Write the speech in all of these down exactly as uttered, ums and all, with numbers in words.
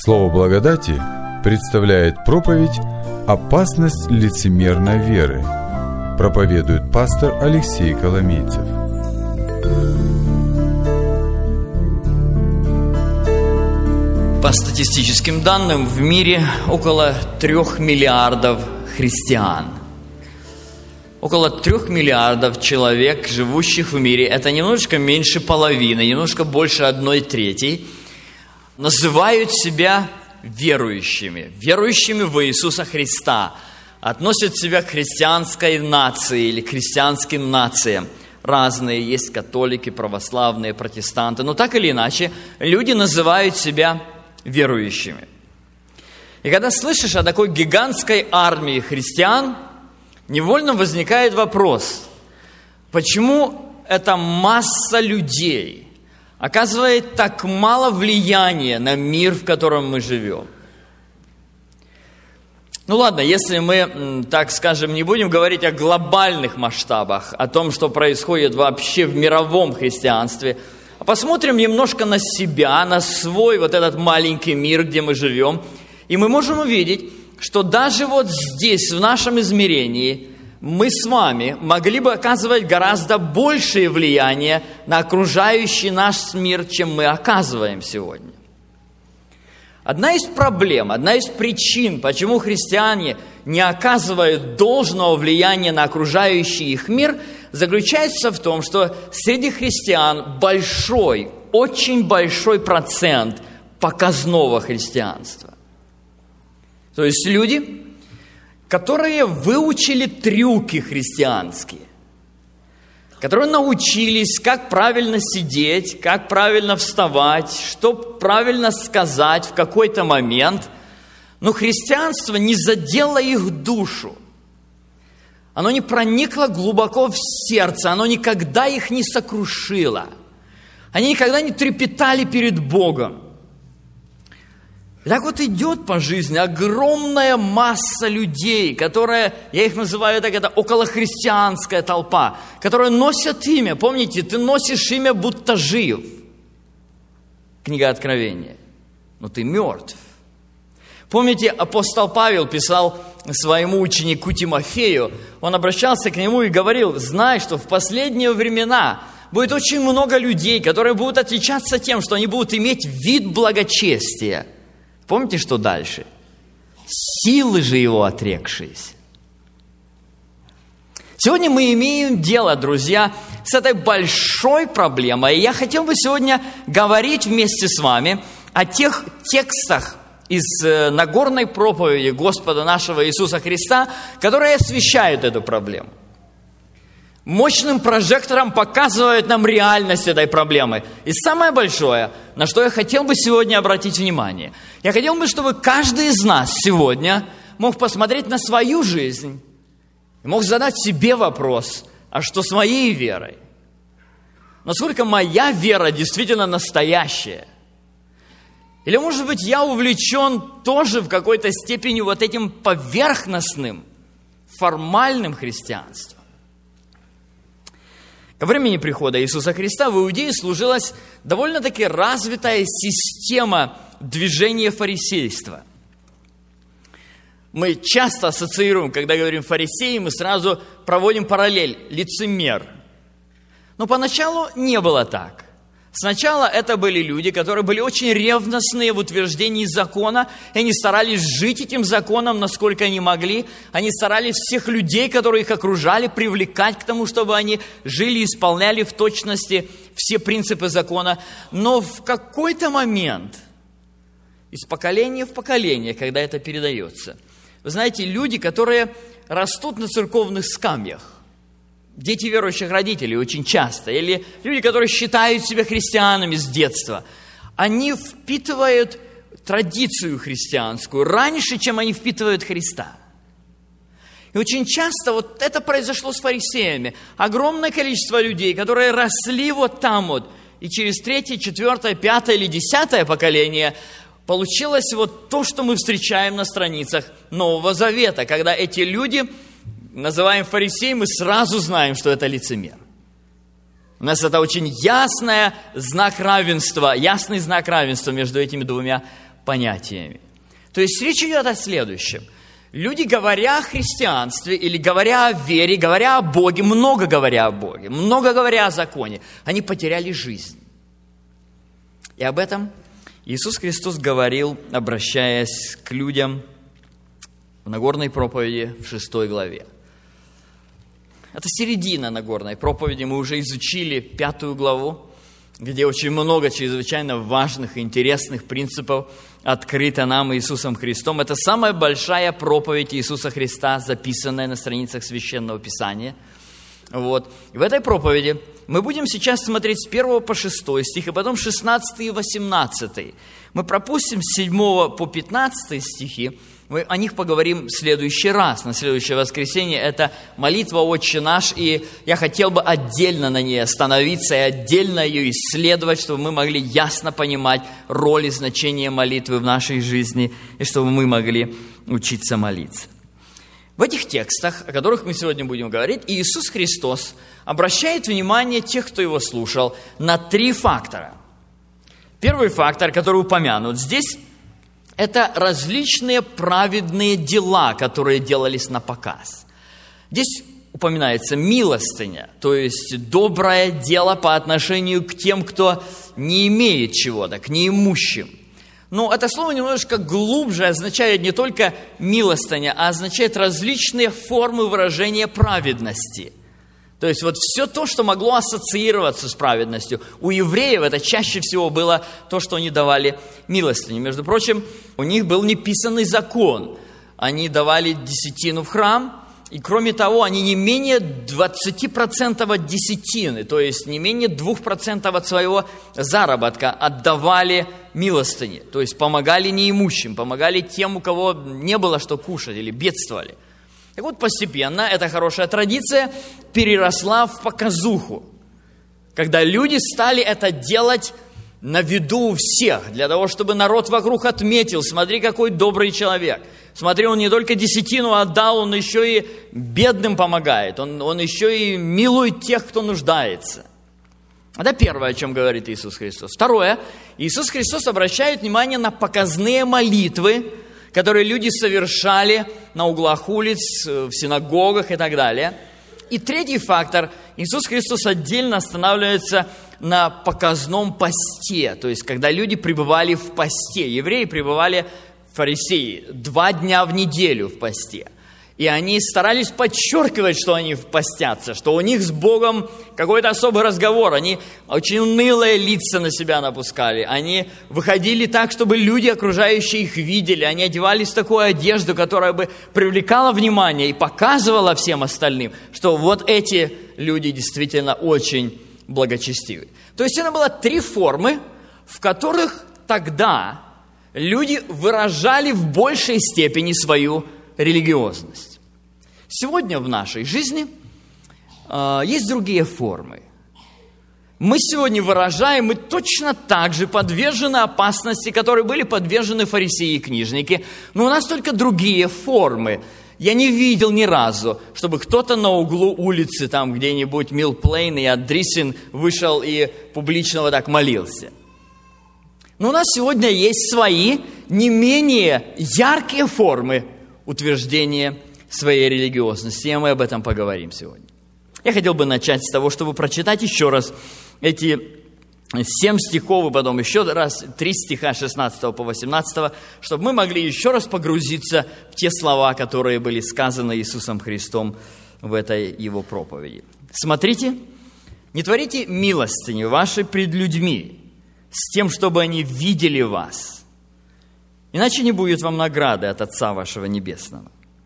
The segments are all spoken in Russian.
Слово благодати представляет проповедь «Опасность лицемерной веры». Проповедует пастор Алексей Коломейцев. По статистическим данным, в мире около трех миллиардов христиан. Около трех миллиардов человек, живущих в мире, это немножечко меньше половины, немножко больше одной трети, называют себя верующими, верующими в Иисуса Христа, относят себя к христианской нации или к христианским нациям. Разные, есть католики, православные, протестанты, но так или иначе, люди называют себя верующими. И когда слышишь о такой гигантской армии христиан, невольно возникает вопрос, почему эта масса людей оказывает так мало влияния на мир, в котором мы живем? Ну ладно, если мы, так скажем, не будем говорить о глобальных масштабах, о том, что происходит вообще в мировом христианстве, а посмотрим немножко на себя, на свой вот этот маленький мир, где мы живем, и мы можем увидеть, что даже вот здесь, в нашем измерении, мы с вами могли бы оказывать гораздо большее влияние на окружающий наш мир, чем мы оказываем сегодня. Одна из проблем, одна из причин, почему христиане не оказывают должного влияния на окружающий их мир, заключается в том, что среди христиан большой, очень большой процент показного христианства. То есть люди, которые выучили трюки христианские, которые научились, как правильно сидеть, как правильно вставать, что правильно сказать в какой-то момент, но христианство не задело их душу. Оно не проникло глубоко в сердце, оно никогда их не сокрушило. Они никогда не трепетали перед Богом. И так вот идет по жизни огромная масса людей, которая, я их называю так, это околохристианская толпа, которые носят имя. Помните, ты носишь имя, будто жив. Книга Откровения. Но ты мертв. Помните, апостол Павел писал своему ученику Тимофею, он обращался к нему и говорил: знай, что в последние времена будет очень много людей, которые будут отличаться тем, что они будут иметь вид благочестия. Помните, что дальше? Силы же его отрекшиеся. Сегодня мы имеем дело, друзья, с этой большой проблемой. И я хотел бы сегодня говорить вместе с вами о тех текстах из Нагорной проповеди Господа нашего Иисуса Христа, которые освещают эту проблему. Мощным прожектором показывают нам реальность этой проблемы. И самое большое, на что я хотел бы сегодня обратить внимание, я хотел бы, чтобы каждый из нас сегодня мог посмотреть на свою жизнь и мог задать себе вопрос: а что с моей верой? Насколько моя вера действительно настоящая? Или, может быть, я увлечен тоже в какой-то степени вот этим поверхностным, формальным христианством? Ко времени прихода Иисуса Христа в Иудее служилась довольно-таки развитая система движения фарисейства. Мы часто ассоциируем, когда говорим фарисеи, мы сразу проводим параллель – лицемер. Но поначалу не было так. Сначала это были люди, которые были очень ревностные в утверждении закона, и они старались жить этим законом, насколько они могли. Они старались всех людей, которые их окружали, привлекать к тому, чтобы они жили и исполняли в точности все принципы закона. Но в какой-то момент, из поколения в поколение, когда это передается, вы знаете, люди, которые растут на церковных скамьях, дети верующих родителей очень часто, или люди, которые считают себя христианами с детства, они впитывают традицию христианскую раньше, чем они впитывают Христа. И очень часто вот это произошло с фарисеями. Огромное количество людей, которые росли вот там вот, и через третье, четвертое, пятое или десятое поколение получилось вот то, что мы встречаем на страницах Нового Завета, когда эти люди называем фарисеи, мы сразу знаем, что это лицемер. У нас это очень ясный знак равенства, ясный знак равенства между этими двумя понятиями. То есть речь идет о следующем. Люди, говоря о христианстве или говоря о вере, говоря о Боге, много говоря о Боге, много говоря о законе, они потеряли жизнь. И об этом Иисус Христос говорил, обращаясь к людям в Нагорной проповеди в шестой главе. Это середина Нагорной проповеди, мы уже изучили пятую главу, где очень много чрезвычайно важных и интересных принципов открыто нам Иисусом Христом. Это самая большая проповедь Иисуса Христа, записанная на страницах Священного Писания. Вот. И в этой проповеди мы будем сейчас смотреть с первого по шестой стих, и потом шестнадцатый и восемнадцатый. Мы пропустим с седьмого по пятнадцатый стихи, мы о них поговорим в следующий раз, на следующее воскресенье. Это молитва «Отче наш», и я хотел бы отдельно на ней остановиться и отдельно ее исследовать, чтобы мы могли ясно понимать роль и значение молитвы в нашей жизни, и чтобы мы могли учиться молиться. В этих текстах, о которых мы сегодня будем говорить, Иисус Христос обращает внимание тех, кто его слушал, на три фактора. Первый фактор, который упомянут здесь, это различные праведные дела, которые делались на показ. Здесь упоминается милостыня, то есть доброе дело по отношению к тем, кто не имеет чего-то, к неимущим. Но это слово немножко глубже означает не только милостыня, а означает различные формы выражения праведности. То есть вот все то, что могло ассоциироваться с праведностью. У евреев это чаще всего было то, что они давали милостыню. Между прочим, у них был неписанный закон. Они давали десятину в храм, и кроме того, они не менее двадцать процентов от десятины, то есть не менее два процента от своего заработка отдавали милостыне. То есть помогали неимущим, помогали тем, у кого не было что кушать или бедствовали. Так вот, постепенно эта хорошая традиция переросла в показуху, когда люди стали это делать на виду у всех, для того, чтобы народ вокруг отметил: смотри, какой добрый человек, смотри, он не только десятину отдал, он еще и бедным помогает, он, он еще и милует тех, кто нуждается. Это первое, о чем говорит Иисус Христос. Второе, Иисус Христос обращает внимание на показные молитвы, которые люди совершали на углах улиц, в синагогах и так далее. И третий фактор, Иисус Христос отдельно останавливается на показном посте, то есть когда люди пребывали в посте. Евреи пребывали, фарисеи, два дня в неделю в посте. И они старались подчеркивать, что они постятся, что у них с Богом какой-то особый разговор. Они очень унылые лица на себя напускали. Они выходили так, чтобы люди, окружающие их, видели. Они одевались в такую одежду, которая бы привлекала внимание и показывала всем остальным, что вот эти люди действительно очень благочестивы. То есть это было три формы, в которых тогда люди выражали в большей степени свою религиозность. Сегодня в нашей жизни э, есть другие формы. Мы сегодня выражаем, мы точно так же подвержены опасности, которые были подвержены фарисеи и книжники, но у нас только другие формы. Я не видел ни разу, чтобы кто-то на углу улицы, там где-нибудь Милл Плейн и Адрисин вышел и публично вот так молился. Но у нас сегодня есть свои не менее яркие формы утверждения своей религиозности, и мы об этом поговорим сегодня. Я хотел бы начать с того, чтобы прочитать еще раз эти семь стихов, и потом еще раз три стиха шестнадцатого по восемнадцатого, чтобы мы могли еще раз погрузиться в те слова, которые были сказаны Иисусом Христом в этой Его проповеди. Смотрите, не творите милостыни вашей пред людьми, с тем, чтобы они видели вас. Иначе не будет вам награды от Отца вашего Небесного.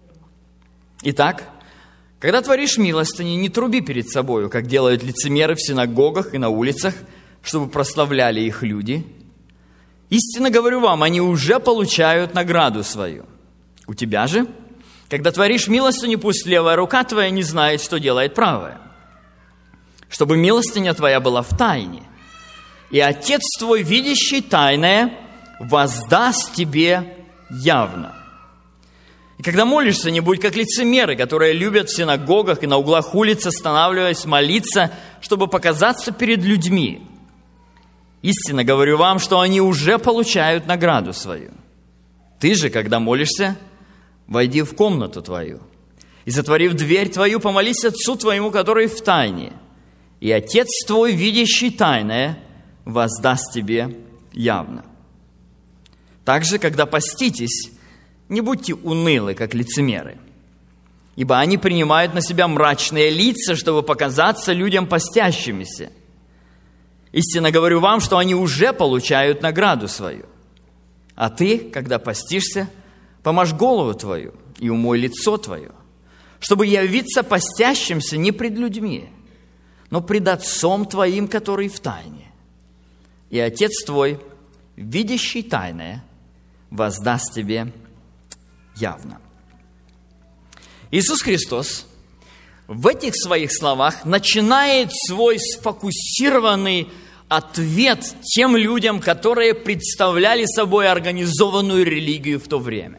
Итак, когда творишь милостыни, не труби перед собою, как делают лицемеры в синагогах и на улицах, чтобы прославляли их люди. Истинно говорю вам, они уже получают награду свою. У тебя же, когда творишь милостыню, пусть левая рука твоя не знает, что делает правая, чтобы милостыня твоя была в тайне, и Отец твой, видящий тайное, воздаст тебе явно. И когда молишься, не будь как лицемеры, которые любят в синагогах и на углах улиц, останавливаясь молиться, чтобы показаться перед людьми. Истинно говорю вам, что они уже получают награду свою. Ты же, когда молишься, войди в комнату твою, и, затворив дверь твою, помолись Отцу твоему, который в тайне, и Отец твой, видящий тайное, воздаст тебе явно. Также, когда поститесь, не будьте унылы, как лицемеры, ибо они принимают на себя мрачные лица, чтобы показаться людям постящимися. Истинно говорю вам, что они уже получают награду свою. А ты, когда постишься, помажь голову твою и умой лицо твое, чтобы явиться постящимся не пред людьми, но пред Отцом твоим, который в тайне. И Отец твой, видящий тайное, воздаст тебе явно. Иисус Христос в этих своих словах начинает свой сфокусированный ответ тем людям, которые представляли собой организованную религию в то время.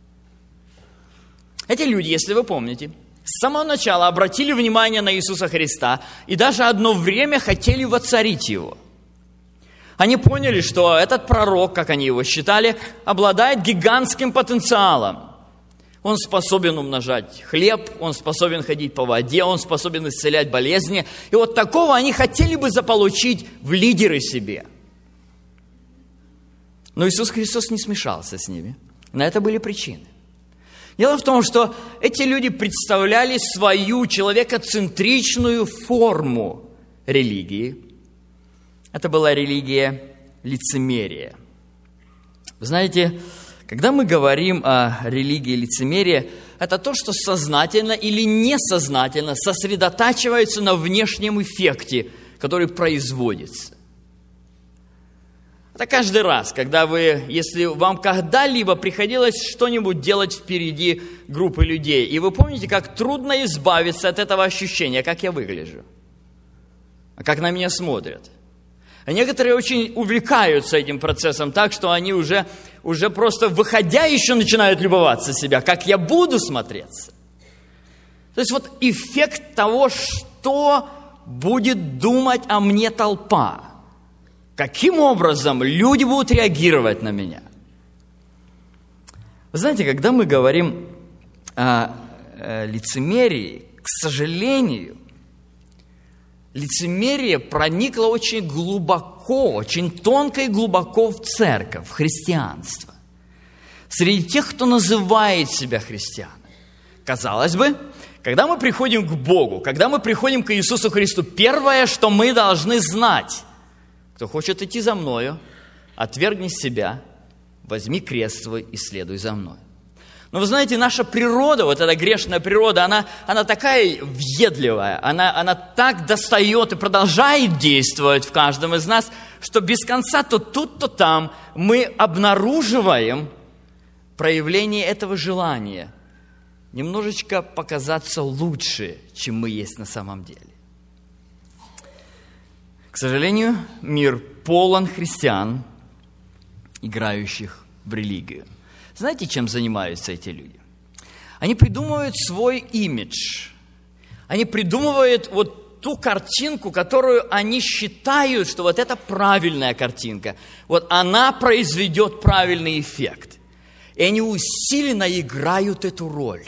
Эти люди, если вы помните, с самого начала обратили внимание на Иисуса Христа и даже одно время хотели воцарить Его. Они поняли, что этот пророк, как они его считали, обладает гигантским потенциалом. Он способен умножать хлеб, он способен ходить по воде, он способен исцелять болезни. И вот такого они хотели бы заполучить в лидеры себе. Но Иисус Христос не смешался с ними. На это были причины. Дело в том, что эти люди представляли свою человекоцентричную форму религии. Это была религия лицемерия. Вы знаете, когда мы говорим о религии лицемерия, это то, что сознательно или несознательно сосредотачивается на внешнем эффекте, который производится. Это каждый раз, когда вы, если вам когда-либо приходилось что-нибудь делать впереди группы людей, и вы помните, как трудно избавиться от этого ощущения, как я выгляжу, как на меня смотрят. А некоторые очень увлекаются этим процессом так, что они уже, уже просто выходя еще начинают любоваться себя, как я буду смотреться. То есть вот эффект того, что будет думать о мне толпа. Каким образом люди будут реагировать на меня? Вы знаете, когда мы говорим о, о лицемерии, к сожалению, лицемерие проникло очень глубоко, очень тонко и глубоко в церковь, в христианство. Среди тех, кто называет себя христианами. Казалось бы, когда мы приходим к Богу, когда мы приходим к Иисусу Христу, первое, что мы должны знать: кто хочет идти за мною, отвергни себя, возьми крест свой и следуй за мной. Но вы знаете, наша природа, вот эта грешная природа, она, она такая въедливая, она, она так достает и продолжает действовать в каждом из нас, что без конца то тут, то там мы обнаруживаем проявление этого желания немножечко показаться лучше, чем мы есть на самом деле. К сожалению, мир полон христиан, играющих в религию. Знаете, чем занимаются эти люди? Они придумывают свой имидж. Они придумывают вот ту картинку, которую они считают, что вот это правильная картинка. Вот она произведет правильный эффект. И они усиленно играют эту роль.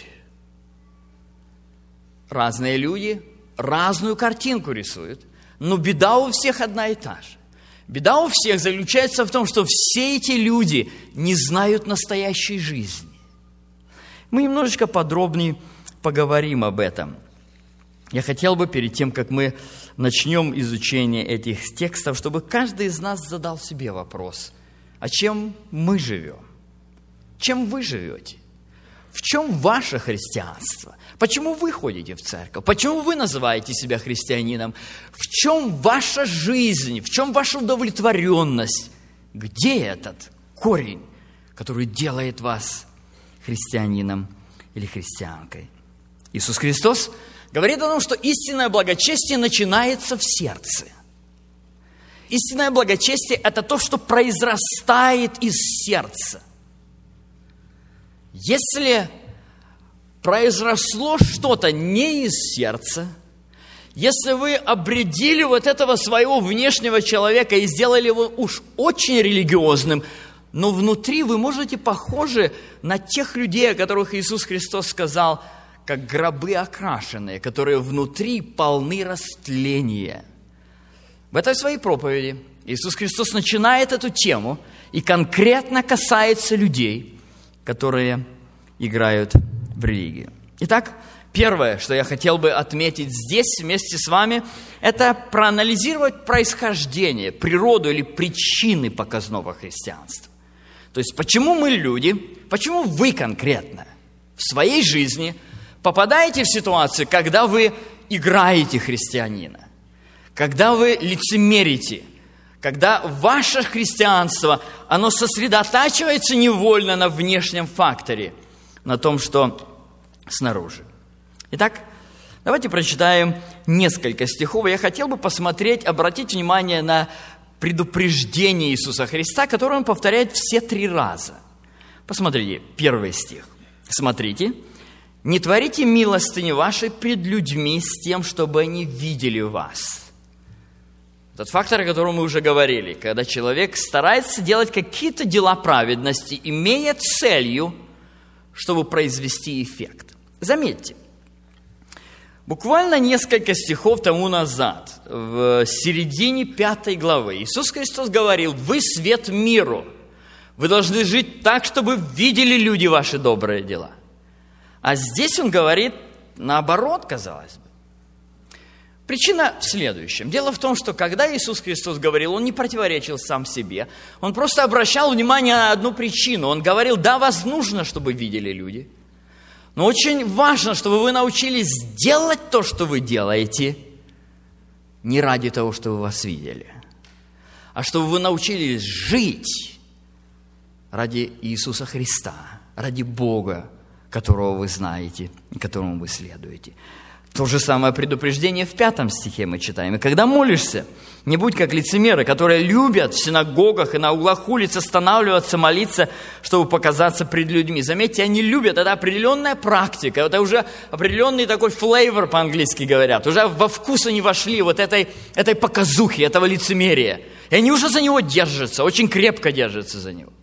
Разные люди разную картинку рисуют, но беда у всех одна и та же. Беда у всех заключается в том, что все эти люди не знают настоящей жизни. Мы немножечко подробнее поговорим об этом. Я хотел бы, перед тем, как мы начнем изучение этих текстов, чтобы каждый из нас задал себе вопрос: а чем мы живем? Чем вы живете? В чем ваше христианство? Почему вы ходите в церковь? Почему вы называете себя христианином? В чем ваша жизнь? В чем ваша удовлетворенность? Где этот корень, который делает вас христианином или христианкой? Иисус Христос говорит о том, что истинное благочестие начинается в сердце. Истинное благочестие – это то, что произрастает из сердца. Если произросло что-то не из сердца, если вы обредили вот этого своего внешнего человека и сделали его уж очень религиозным, но внутри вы можете похожи на тех людей, о которых Иисус Христос сказал, как гробы окрашенные, которые внутри полны растления. В этой своей проповеди Иисус Христос начинает эту тему и конкретно касается людей, которые играют в религию. Итак, первое, что я хотел бы отметить здесь вместе с вами, это проанализировать происхождение, природу или причины показного христианства. То есть, почему мы люди, почему вы конкретно в своей жизни попадаете в ситуацию, когда вы играете христианина, когда вы лицемерите, когда ваше христианство, оно сосредотачивается невольно на внешнем факторе, на том, что снаружи. Итак, давайте прочитаем несколько стихов. Я хотел бы посмотреть, обратить внимание на предупреждение Иисуса Христа, которое Он повторяет все три раза. Посмотрите, первый стих. Смотрите. «Не творите милостыни вашей пред людьми с тем, чтобы они видели вас». Тот фактор, о котором мы уже говорили, когда человек старается делать какие-то дела праведности, имея целью, чтобы произвести эффект. Заметьте, буквально несколько стихов тому назад, в середине пятой главы, Иисус Христос говорил: «Вы свет миру, вы должны жить так, чтобы видели люди ваши добрые дела». А здесь Он говорит наоборот, казалось бы. Причина в следующем. Дело в том, что когда Иисус Христос говорил, Он не противоречил сам себе. Он просто обращал внимание на одну причину. Он говорил: да, вас нужно, чтобы видели люди. Но очень важно, чтобы вы научились делать то, что вы делаете, не ради того, чтобы вас видели, а чтобы вы научились жить ради Иисуса Христа, ради Бога, которого вы знаете и которому вы следуете. То же самое предупреждение в пятом стихе мы читаем. «И когда молишься, не будь как лицемеры, которые любят в синагогах и на углах улиц останавливаться, молиться, чтобы показаться пред людьми». Заметьте, они любят, это определенная практика, это уже определенный такой флейвор, по-английски говорят. Уже во вкус они вошли вот этой, этой показухи, этого лицемерия. И они уже за него держатся, очень крепко держатся за него.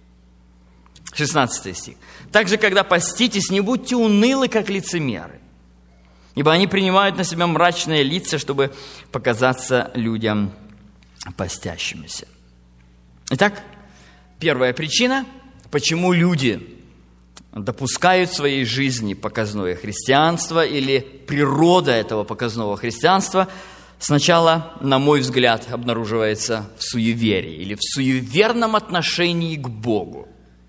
шестнадцатый стих. «Также, когда поститесь, не будьте унылы, как лицемеры, ибо они принимают на себя мрачные лица, чтобы показаться людям постящимися». Итак, первая причина, почему люди допускают в своей жизни показное христианство или природа этого показного христианства, сначала, на мой взгляд, обнаруживается в суеверии или в суеверном отношении к Богу.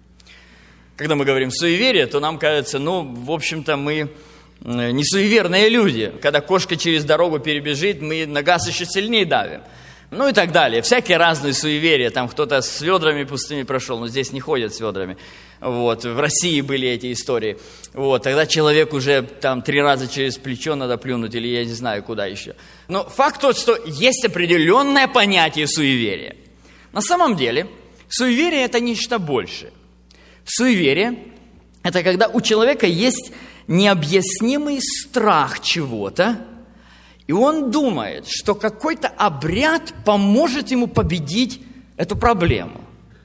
Когда мы говорим «суеверие», то нам кажется, ну, в общем-то, мы не суеверные люди. Когда кошка через дорогу перебежит, мы на газ еще сильнее давим. Ну и так далее. Всякие разные суеверия. Там кто-то с ведрами пустыми прошел, но здесь не ходят с ведрами. Вот. В России были эти истории. Вот. Тогда человек уже там три раза через плечо надо плюнуть, или я не знаю, куда еще. Но факт тот, что есть определенное понятие суеверия. На самом деле, суеверие – это нечто большее. Суеверие – это когда у человека есть необъяснимый страх чего-то, и он думает, что какой-то обряд поможет ему победить эту проблему.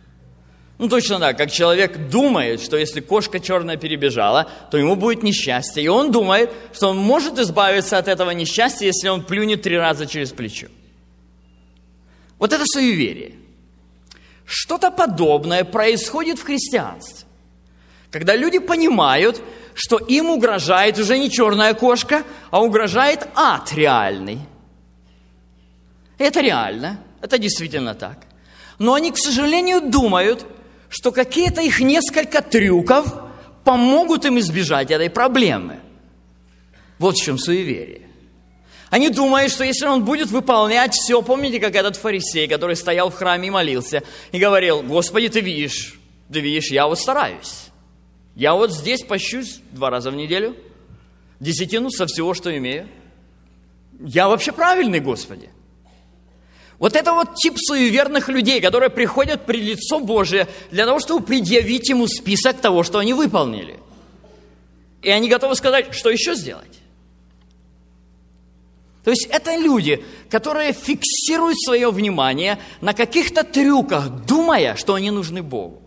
Ну, точно так, как человек думает, что если кошка черная перебежала, то ему будет несчастье. И он думает, что он может избавиться от этого несчастья, если он плюнет три раза через плечо. Вот это суеверие. Что-то подобное происходит в христианстве. Когда люди понимают, что им угрожает уже не черная кошка, а угрожает ад реальный. Это реально, это действительно так. Но они, к сожалению, думают, что какие-то их несколько трюков помогут им избежать этой проблемы. Вот в чем суеверие. Они думают, что если он будет выполнять все, помните, как этот фарисей, который стоял в храме и молился, и говорил: «Господи, ты видишь, ты видишь, я вот стараюсь. Я вот здесь пощусь два раза в неделю, десятину со всего, что имею. Я вообще правильный, Господи». Вот это вот тип суеверных людей, которые приходят пред лицо Божие для того, чтобы предъявить ему список того, что они выполнили. И они готовы сказать, что еще сделать. То То есть это люди, которые фиксируют свое внимание на каких-то трюках, думая, что они нужны Богу.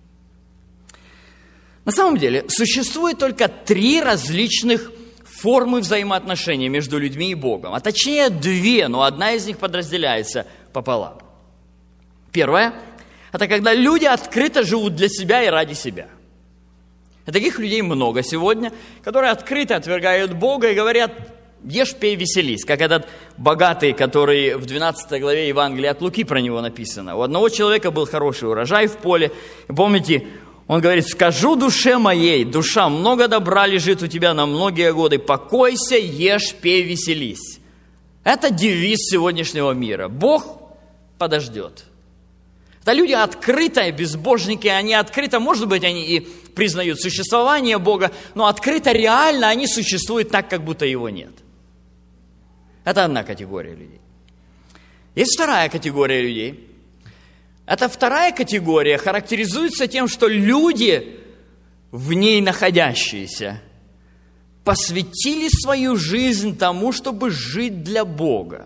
На самом деле существует только три различных формы взаимоотношений между людьми и Богом. А точнее две, но одна из них подразделяется пополам. Первое – это когда люди открыто живут для себя и ради себя. И таких людей много сегодня, которые открыто отвергают Бога и говорят: ешь, пей, веселись. Как этот богатый, который в двенадцатой главе Евангелия от Луки, про него написано. У одного человека был хороший урожай в поле. И помните, он говорит: скажу душе моей, душа, много добра лежит у тебя на многие годы, покойся, ешь, пей, веселись. Это девиз сегодняшнего мира. Бог подождет. Это люди открытые, безбожники, они открыто, может быть, они и признают существование Бога, но открыто, реально они существуют так, как будто его нет. Это одна категория людей. Есть вторая категория людей. Эта вторая категория характеризуется тем, что люди, в ней находящиеся, посвятили свою жизнь тому, чтобы жить для Бога.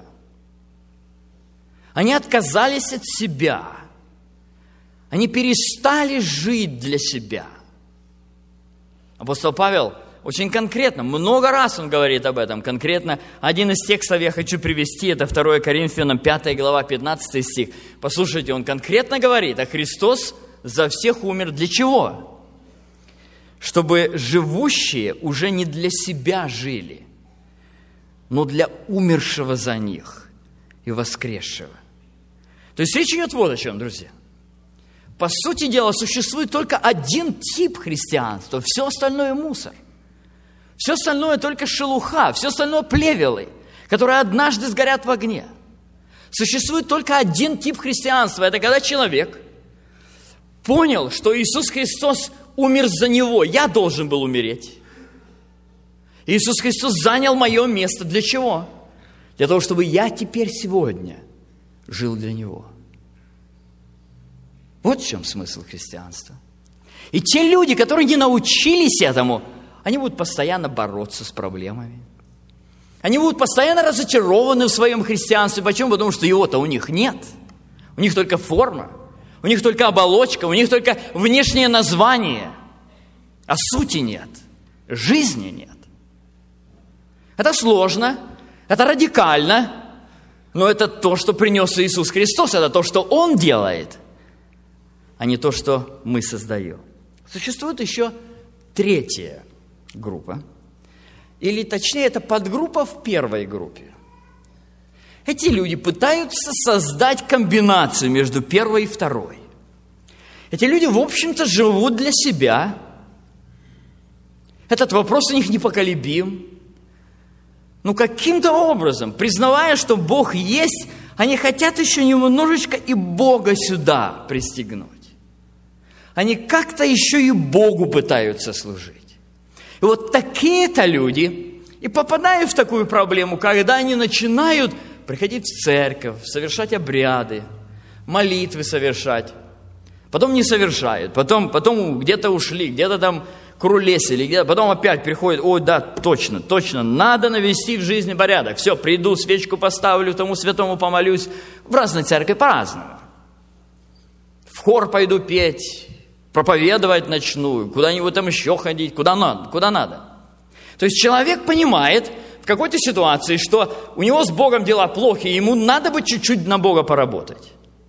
Они отказались от себя. Они перестали жить для себя. Апостол Павел очень конкретно, много раз он говорит об этом. Конкретно один из текстов я хочу привести, это второе Коринфянам пятая глава, пятнадцатый стих. Послушайте, он конкретно говорит: а Христос за всех умер для чего? Чтобы живущие уже не для себя жили, но для умершего за них и воскресшего. То есть речь идет вот о чем, друзья. По сути дела, существует только один тип христианства, все остальное мусор. Все остальное только шелуха, все остальное плевелы, которые однажды сгорят в огне. Существует только один тип христианства. Это когда человек понял, что Иисус Христос умер за него. Я должен был умереть. Иисус Христос занял мое место. Для чего? Для того, чтобы я теперь сегодня жил для Него. Вот в чем смысл христианства. И те люди, которые не научились этому, они будут постоянно бороться с проблемами. Они будут постоянно разочарованы в своем христианстве. Почему? Потому что его-то у них нет. У них только форма, у них только оболочка, у них только внешнее название. А сути нет, жизни нет. Это сложно, это радикально, но это то, что принес Иисус Христос, это то, что Он делает, а не то, что мы создаем. Существует еще третья группа, или точнее, это подгруппа в первой группе. Эти люди пытаются создать комбинацию между первой и второй. Эти люди, в общем-то, живут для себя. Этот вопрос у них непоколебим. Но каким-то образом, признавая, что Бог есть, они хотят еще немножечко и Бога сюда пристегнуть. Они как-то еще и Богу пытаются служить. И вот такие-то люди и попадают в такую проблему, когда они начинают приходить в церковь, совершать обряды, молитвы совершать, потом не совершают, потом, потом где-то ушли, где-то там куролесили, где-то, потом опять приходят: ой, да, точно, точно, надо навести в жизни порядок. Все, приду, свечку поставлю, тому святому помолюсь. В разной церкви по-разному. В хор пойду петь, проповедовать начну, куда-нибудь там еще ходить, куда надо, куда надо. То есть человек понимает в какой-то ситуации, что у него с Богом дела плохи, и ему надо бы чуть-чуть на Бога поработать.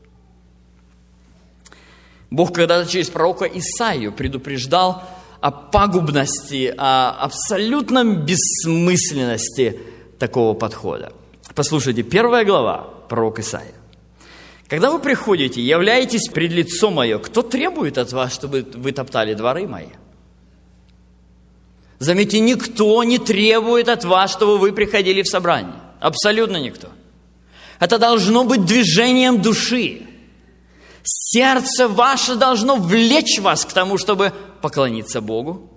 Бог когда-то через пророка Исаию предупреждал о пагубности, о абсолютном бессмысленности такого подхода. Послушайте, первая глава, пророк Исаия. Когда вы приходите, являетесь пред лицо мое, кто требует от вас, чтобы вы топтали дворы мои? Заметьте, никто не требует от вас, чтобы вы приходили в собрание. Абсолютно никто. Это должно быть движением души. Сердце ваше должно влечь вас к тому, чтобы поклониться Богу.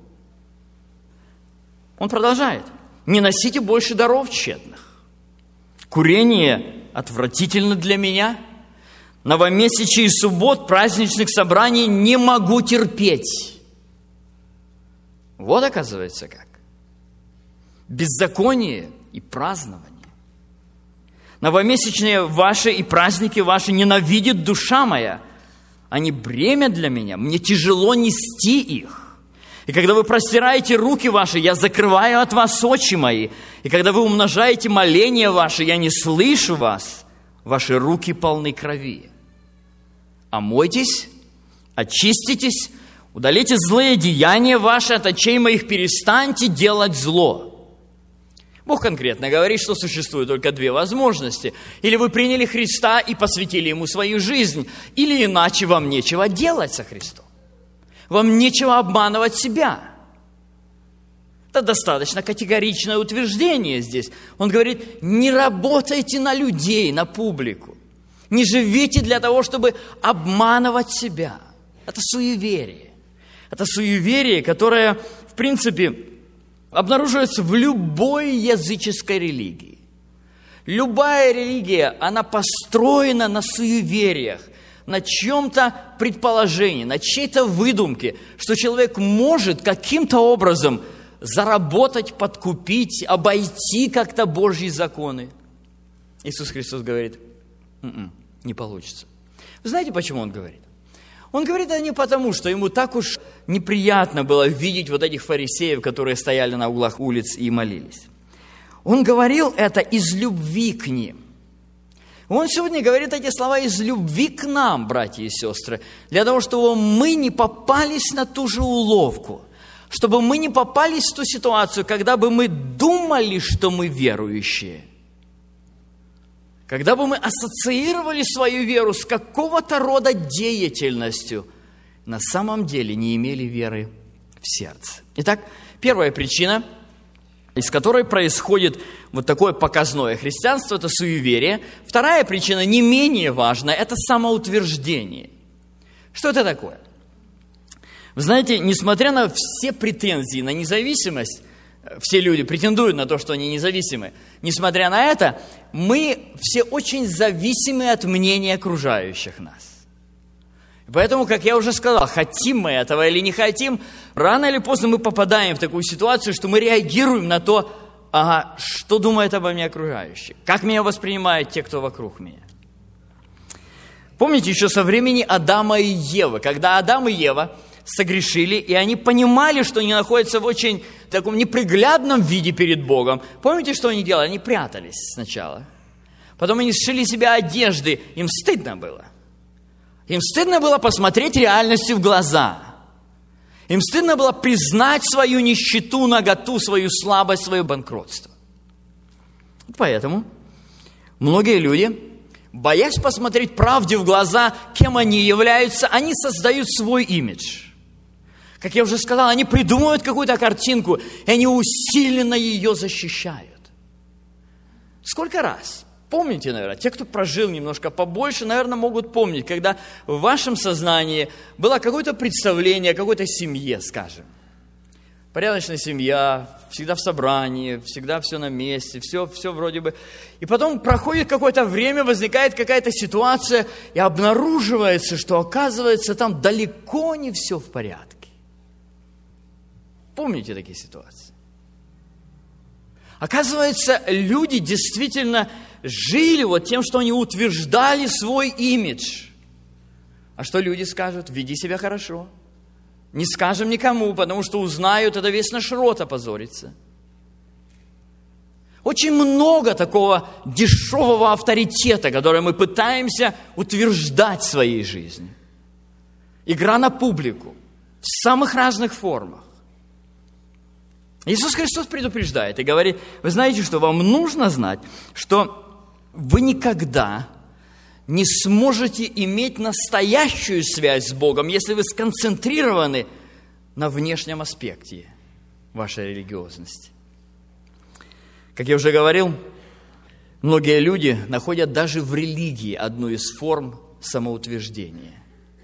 Он продолжает. Не носите больше даров тщетных. Курение отвратительно для меня. Новомесячий и суббот, праздничных собраний не могу терпеть. Вот оказывается как. Беззаконие и празднование, Новомесячные ваши и праздники ваши ненавидит душа моя. Они бремя для меня, мне тяжело нести их. И когда вы простираете руки ваши, я закрываю от вас очи мои. И когда вы умножаете моления ваши, я не слышу вас. Ваши руки полны крови. Омойтесь, очиститесь, удалите злые деяния ваши, от очей моих перестаньте делать зло. Бог конкретно говорит, что существует только две возможности. Или вы приняли Христа и посвятили Ему свою жизнь, или иначе вам нечего делать со Христом. Вам нечего обманывать себя. Это достаточно категоричное утверждение здесь. Он говорит, не работайте на людей, на публику. Не живите для того, чтобы обманывать себя. Это суеверие. Это суеверие, которое, в принципе, обнаруживается в любой языческой религии. Любая религия, она построена на суевериях, на чьем-то предположении, на чьей-то выдумке, что человек может каким-то образом заработать, подкупить, обойти как-то Божьи законы. Иисус Христос говорит, м-м, не получится. Вы знаете, почему Он говорит? Он говорит это не потому, что Ему так уж неприятно было видеть вот этих фарисеев, которые стояли на углах улиц и молились. Он говорил это из любви к ним. Он сегодня говорит эти слова из любви к нам, братья и сестры, для того, чтобы мы не попались на ту же уловку, чтобы мы не попались в ту ситуацию, когда бы мы думали, что мы верующие, когда бы мы ассоциировали свою веру с какого-то рода деятельностью, на самом деле не имели веры в сердце. Итак, первая причина, из которой происходит вот такое показное христианство, это суеверие. Вторая причина, не менее важная, это самоутверждение. Что это такое? Вы знаете, несмотря на все претензии на независимость, все люди претендуют на то, что они независимы, несмотря на это, мы все очень зависимы от мнения окружающих нас. Поэтому, как я уже сказал, хотим мы этого или не хотим, рано или поздно мы попадаем в такую ситуацию, что мы реагируем на то, ага, что думают обо мне окружающие, как меня воспринимают те, кто вокруг меня. Помните еще со времени Адама и Евы, когда Адам и Ева согрешили, и они понимали, что они находятся в очень таком неприглядном виде перед Богом. Помните, что они делали? Они прятались сначала. Потом они сшили себе одежды, им стыдно было. Им стыдно было посмотреть реальности в глаза. Им стыдно было признать свою нищету, наготу, свою слабость, свое банкротство. Поэтому многие люди, боясь посмотреть правде в глаза, кем они являются, они создают свой имидж. Как я уже сказал, они придумывают какую-то картинку, и они усиленно ее защищают. Сколько раз? Помните, наверное, те, кто прожил немножко побольше, наверное, могут помнить, когда в вашем сознании было какое-то представление о какой-то семье, скажем. Порядочная семья, всегда в собрании, всегда все на месте, все, все вроде бы. И потом проходит какое-то время, возникает какая-то ситуация, и обнаруживается, что, оказывается, там далеко не все в порядке. Помните такие ситуации? Оказывается, люди действительно жили вот тем, что они утверждали свой имидж. А что люди скажут? Веди себя хорошо. Не скажем никому, потому что узнают, это весь наш род опозорится. Очень много такого дешевого авторитета, который мы пытаемся утверждать в своей жизни. Игра на публику в самых разных формах. Иисус Христос предупреждает и говорит, вы знаете, что вам нужно знать, что вы никогда не сможете иметь настоящую связь с Богом, если вы сконцентрированы на внешнем аспекте вашей религиозности. Как я уже говорил, многие люди находят даже в религии одну из форм самоутверждения.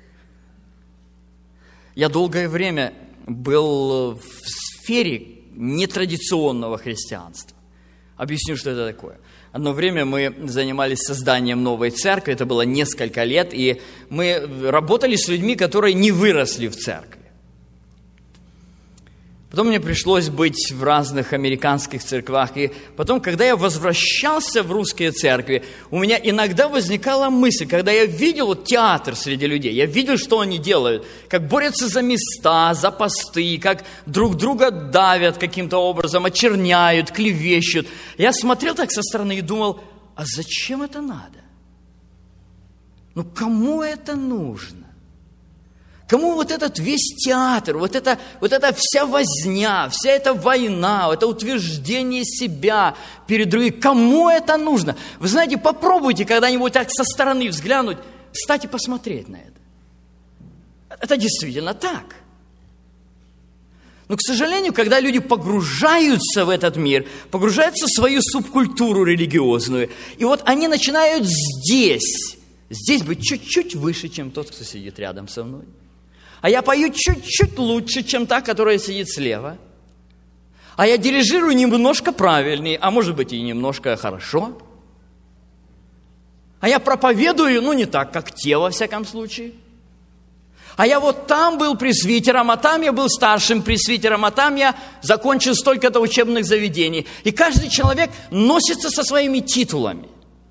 Я долгое время был в сфере нетрадиционного христианства. Объясню, что это такое. Одно время мы занимались созданием новой церкви, это было несколько лет, и мы работали с людьми, которые не выросли в церкви. Потом мне пришлось быть в разных американских церквах. И потом, когда я возвращался в русские церкви, у меня иногда возникала мысль, когда я видел вот театр среди людей, я видел, что они делают, как борются за места, за посты, как друг друга давят каким-то образом, очерняют, клевещут. Я смотрел так со стороны и думал, а зачем это надо? Ну, кому это нужно? Кому вот этот весь театр, вот, это, вот эта вся возня, вся эта война, это утверждение себя перед другими, кому это нужно? Вы знаете, попробуйте когда-нибудь так со стороны взглянуть, встать и посмотреть на это. Это действительно так. Но, к сожалению, когда люди погружаются в этот мир, погружаются в свою субкультуру религиозную, и вот они начинают здесь, здесь быть чуть-чуть выше, чем тот, кто сидит рядом со мной. А я пою чуть-чуть лучше, чем та, которая сидит слева. А я дирижирую немножко правильнее, а может быть и немножко хорошо. А я проповедую, ну, не так, как те, во всяком случае. А я вот там был пресвитером, а там я был старшим пресвитером, а там я закончил столько-то учебных заведений. И каждый человек носится со своими титулами.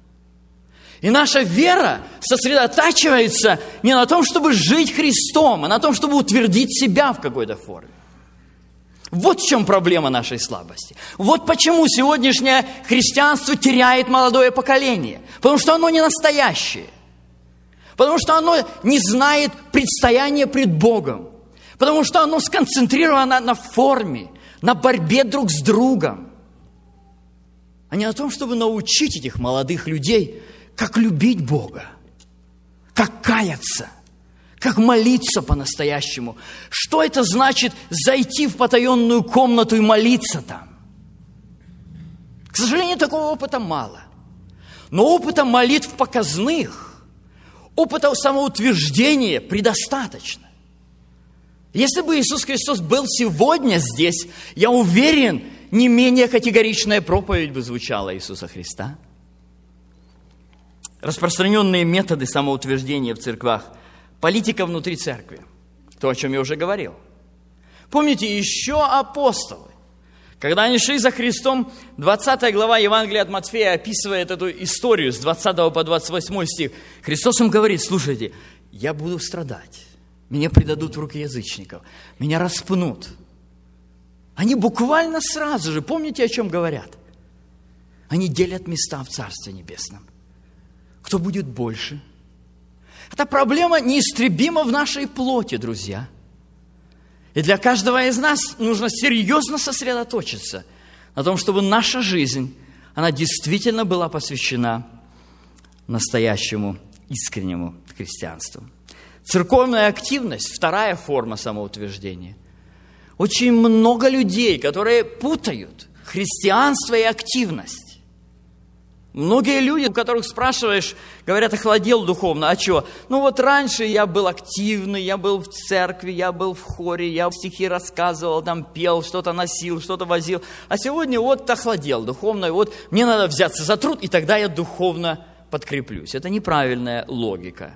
И наша вера сосредотачивается не на том, чтобы жить Христом, а на том, чтобы утвердить себя в какой-то форме. Вот в чем проблема нашей слабости. Вот почему сегодняшнее христианство теряет молодое поколение. Потому что оно не настоящее. Потому что оно не знает предстояния пред Богом. Потому что оно сконцентрировано на форме, на борьбе друг с другом. А не на том, чтобы научить этих молодых людей, как любить Бога, как каяться, как молиться по-настоящему. Что это значит зайти в потаенную комнату и молиться там? К сожалению, такого опыта мало. Но опыта молитв показных, опыта самоутверждения предостаточно. Если бы Иисус Христос был сегодня здесь, я уверен, не менее категоричная проповедь бы звучала Иисуса Христа. Распространенные методы самоутверждения в церквах, политика внутри церкви, то, о чем я уже говорил. Помните, еще апостолы, когда они шли за Христом, двадцатая глава Евангелия от Матфея описывает эту историю с двадцатого по двадцать восьмой стих. Христос им говорит, слушайте, я буду страдать, меня предадут в руки язычников, меня распнут. Они буквально сразу же, помните, о чем говорят? Они делят места в Царстве Небесном. Кто будет больше? Эта проблема неистребима в нашей плоти, друзья. И для каждого из нас нужно серьезно сосредоточиться на том, чтобы наша жизнь, она действительно была посвящена настоящему, искреннему христианству. Церковная активность – вторая форма самоутверждения. Очень много людей, которые путают христианство и активность. Многие люди, у которых спрашиваешь, говорят, охладел духовно. А что? Ну вот раньше я был активный, я был в церкви, я был в хоре, я стихи рассказывал, там пел, что-то носил, что-то возил. А сегодня вот охладел духовно, и вот мне надо взяться за труд, и тогда я духовно подкреплюсь. Это неправильная логика.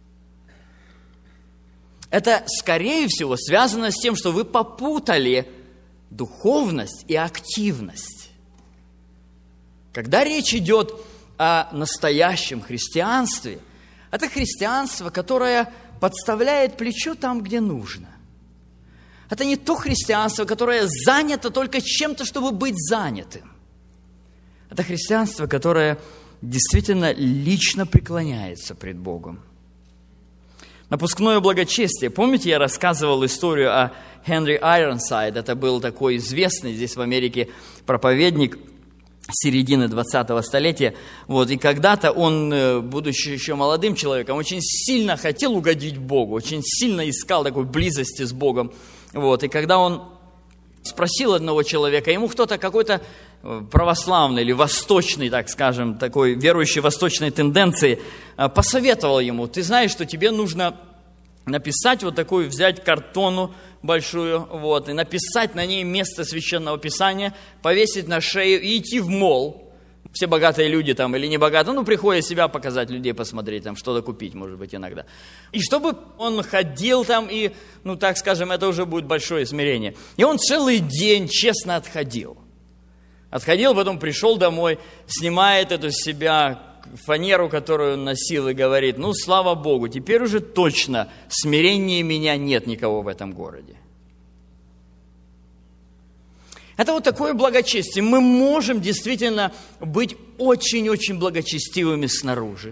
Это, скорее всего, связано с тем, что вы попутали духовность и активность. Когда речь идет о настоящем христианстве, это христианство, которое подставляет плечо там, где нужно. Это не то христианство, которое занято только чем-то, чтобы быть занятым. Это христианство, которое действительно лично преклоняется пред Богом. Напускное благочестие. Помните, я рассказывал историю о Хенри Айронсайд? Это был такой известный здесь в Америке проповедник середины двадцатого столетия. Вот, и когда-то он, будучи еще молодым человеком, очень сильно хотел угодить Богу, очень сильно искал такой близости с Богом. Вот, и когда он спросил одного человека, ему кто-то какой-то православный или восточный, так скажем, такой верующий восточной тенденции, посоветовал ему, ты знаешь, что тебе нужно написать вот такую, взять картону большую, вот, и написать на ней место Священного Писания, повесить на шею и идти в мол, Все богатые люди там или не богатые, ну, приходят себя показать, людей посмотреть, там, что-то купить, может быть, иногда. И чтобы он ходил там, и, ну, так скажем, это уже будет большое смирение. И он целый день честно отходил. Отходил, потом пришел домой, снимает эту с себя фанеру, которую он носил, и говорит: ну, слава Богу, теперь уже точно смирения меня нет никого в этом городе. Это вот такое благочестие. Мы можем действительно быть очень-очень благочестивыми снаружи.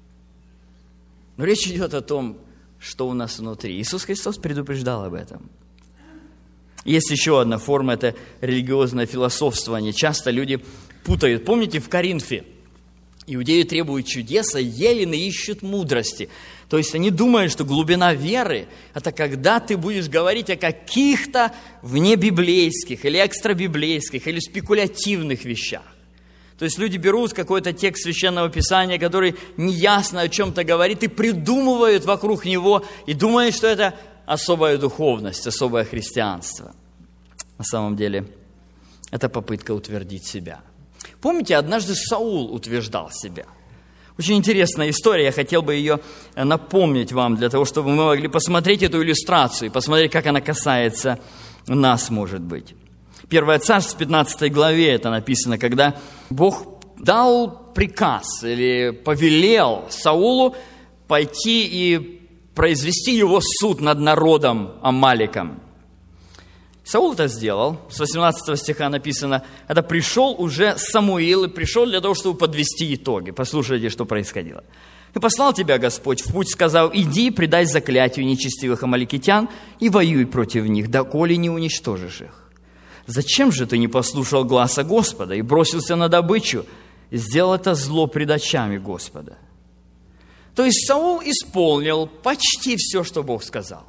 Но речь идет о том, что у нас внутри. Иисус Христос предупреждал об этом. Есть еще одна форма, это религиозное философствование. Часто люди путают. Помните, в Коринфе иудеи требуют чудес, а елены ищут мудрости. То есть они думают, что глубина веры – это когда ты будешь говорить о каких-то внебиблейских или экстрабиблейских или спекулятивных вещах. То есть люди берут какой-то текст Священного Писания, который неясно о чем-то говорит, и придумывают вокруг него, и думают, что это особая духовность, особое христианство. На самом деле, это попытка утвердить себя. Помните, однажды Саул утверждал себя. Очень интересная история, я хотел бы ее напомнить вам, для того, чтобы мы могли посмотреть эту иллюстрацию, посмотреть, как она касается нас, может быть. Первое Царство в пятнадцатой главе это написано, когда Бог дал приказ или повелел Саулу пойти и произвести его суд над народом Амаликом. Саул это сделал. С восемнадцатого стиха написано: это пришел уже Самуил, и пришел для того, чтобы подвести итоги. Послушайте, что происходило. «И послал тебя Господь в путь, сказал: иди, предай заклятию нечестивых амаликитян и воюй против них, доколе не уничтожишь их. Зачем же ты не послушал гласа Господа и бросился на добычу, и сделал это зло пред очами Господа?» То есть Саул исполнил почти все, что Бог сказал.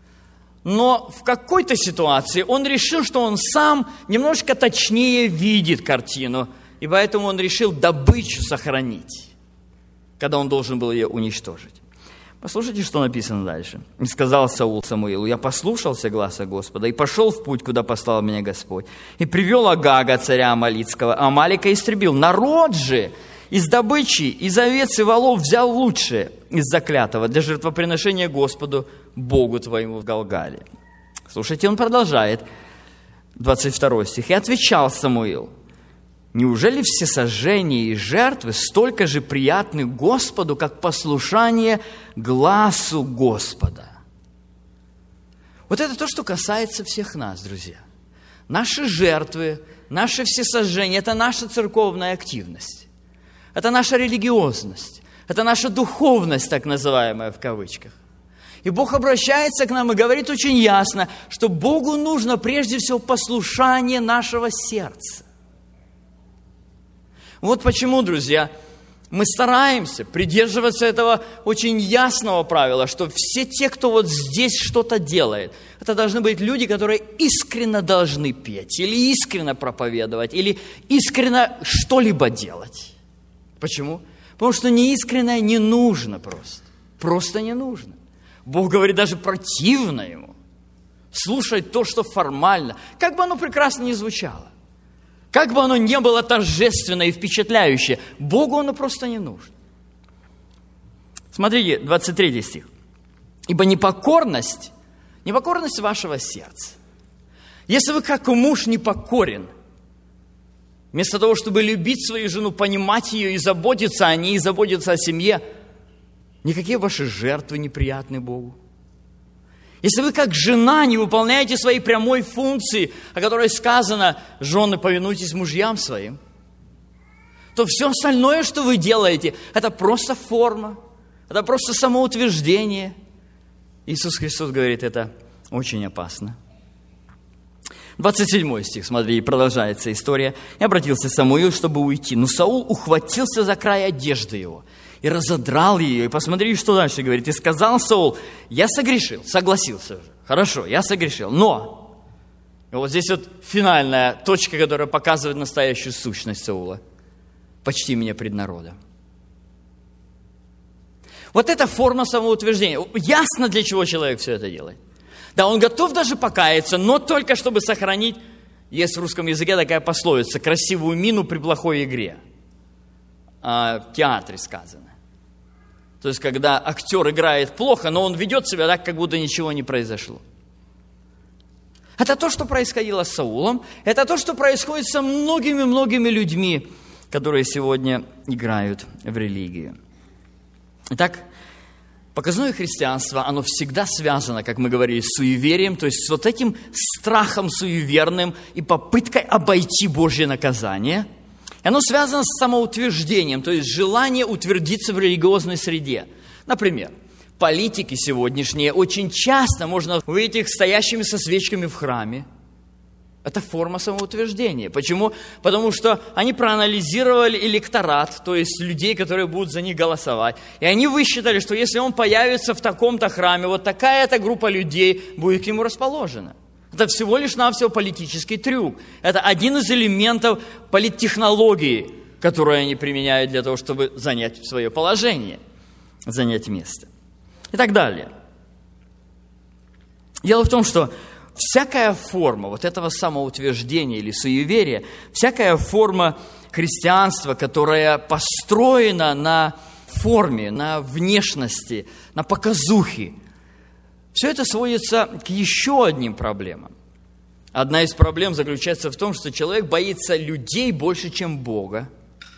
Но в какой-то ситуации он решил, что он сам немножко точнее видит картину, и поэтому он решил добычу сохранить, когда он должен был ее уничтожить. Послушайте, что написано дальше. «И сказал Саул Самуилу: я послушался гласа Господа и пошел в путь, куда послал меня Господь, и привел Агага, царя Амалицкого, Амалика истребил. Народ же из добычи, из овец и волов взял лучшее из заклятого для жертвоприношения Господу, Богу твоему в Галгале». Слушайте, он продолжает, двадцать второй стих. «И отвечал Самуил: неужели всесожжения и жертвы столько же приятны Господу, как послушание гласу Господа?» Вот это то, что касается всех нас, друзья. Наши жертвы, наши всесожжения – это наша церковная активность. Это наша религиозность. Это наша духовность, так называемая в кавычках. И Бог обращается к нам и говорит очень ясно, что Богу нужно прежде всего послушание нашего сердца. Вот почему, друзья, мы стараемся придерживаться этого очень ясного правила, что все те, кто вот здесь что-то делает, это должны быть люди, которые искренне должны петь, или искренне проповедовать, или искренне что-либо делать. Почему? Потому что неискренное не нужно просто. Просто не нужно. Бог говорит, даже противно ему слушать то, что формально, как бы оно прекрасно ни звучало. Как бы оно ни было торжественное и впечатляющее, Богу оно просто не нужно. Смотрите, двадцать третий стих. «Ибо непокорность, непокорность вашего сердца. Если вы как муж непокорен, вместо того, чтобы любить свою жену, понимать ее и заботиться о ней, и заботиться о семье, никакие ваши жертвы неприятны Богу. Если вы как жена не выполняете своей прямой функции, о которой сказано: жены, повинуйтесь мужьям своим, то все остальное, что вы делаете, это просто форма, это просто самоутверждение. Иисус Христос говорит, это очень опасно. двадцать седьмой стих, смотри, продолжается история. «И обратился Самуил, чтобы уйти, но Саул ухватился за край одежды его и разодрал ее». И посмотри, что дальше говорит. «И сказал Саул: я согрешил». Согласился уже. Хорошо, я согрешил. Но, и вот здесь вот финальная точка, которая показывает настоящую сущность Саула. «Почти меня пред народом». Вот эта форма самоутверждения. Ясно, для чего человек все это делает. Да, он готов даже покаяться, но только чтобы сохранить, есть в русском языке такая пословица, красивую мину при плохой игре. а, в театре сказано. То есть, когда актер играет плохо, но он ведет себя так, как будто ничего не произошло. Это то, что происходило с Саулом. Это то, что происходит со многими-многими людьми, которые сегодня играют в религию. Итак, показное христианство, оно всегда связано, как мы говорили, с суеверием, то есть с вот этим страхом суеверным и попыткой обойти Божье наказание. И оно связано с самоутверждением, то есть желание утвердиться в религиозной среде. Например, политики сегодняшние очень часто можно увидеть их стоящими со свечками в храме. Это форма самоутверждения. Почему? Потому что они проанализировали электорат, то есть людей, которые будут за них голосовать. И они высчитали, что если он появится в таком-то храме, вот такая-то группа людей будет к нему расположена. Это всего лишь навсего политический трюк. Это один из элементов политтехнологии, которые они применяют для того, чтобы занять свое положение, занять место. И так далее. Дело в том, что всякая форма вот этого самоутверждения или суеверия, всякая форма христианства, которая построена на форме, на внешности, на показухе, все это сводится к еще одним проблемам. Одна из проблем заключается в том, что человек боится людей больше, чем Бога.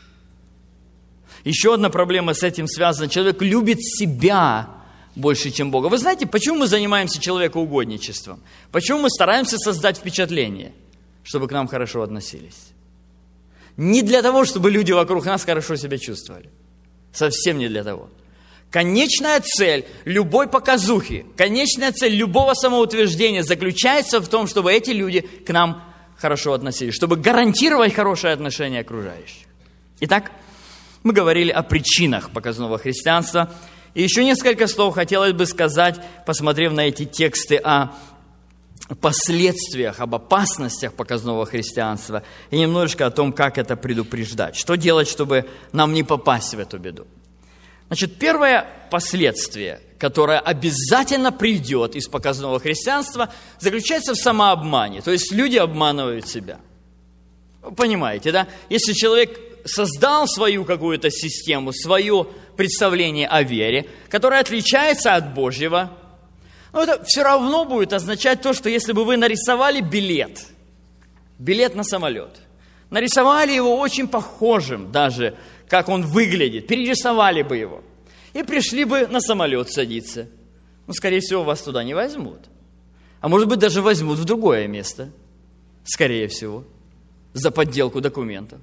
Еще одна проблема с этим связана. Человек любит себя больше, чем Бога. Вы знаете, почему мы занимаемся человекоугодничеством? Почему мы стараемся создать впечатление, чтобы к нам хорошо относились? Не для того, чтобы люди вокруг нас хорошо себя чувствовали. Совсем не для того. Конечная цель любой показухи, конечная цель любого самоутверждения заключается в том, чтобы эти люди к нам хорошо относились, чтобы гарантировать хорошее отношение окружающих. Итак, мы говорили о причинах показного христианства. И еще несколько слов хотелось бы сказать, посмотрев на эти тексты, о последствиях, об опасностях показного христианства и немножечко о том, как это предупреждать. Что делать, чтобы нам не попасть в эту беду? Значит, первое последствие, которое обязательно придет из показного христианства, заключается в самообмане. То есть люди обманывают себя. Вы понимаете, да? Если человек создал свою какую-то систему, свое представление о вере, которое отличается от Божьего, но это все равно будет означать то, что если бы вы нарисовали билет, билет на самолет, нарисовали его очень похожим даже, как он выглядит, перерисовали бы его, и пришли бы на самолет садиться, ну, скорее всего, вас туда не возьмут. А может быть, даже возьмут в другое место, скорее всего, за подделку документов.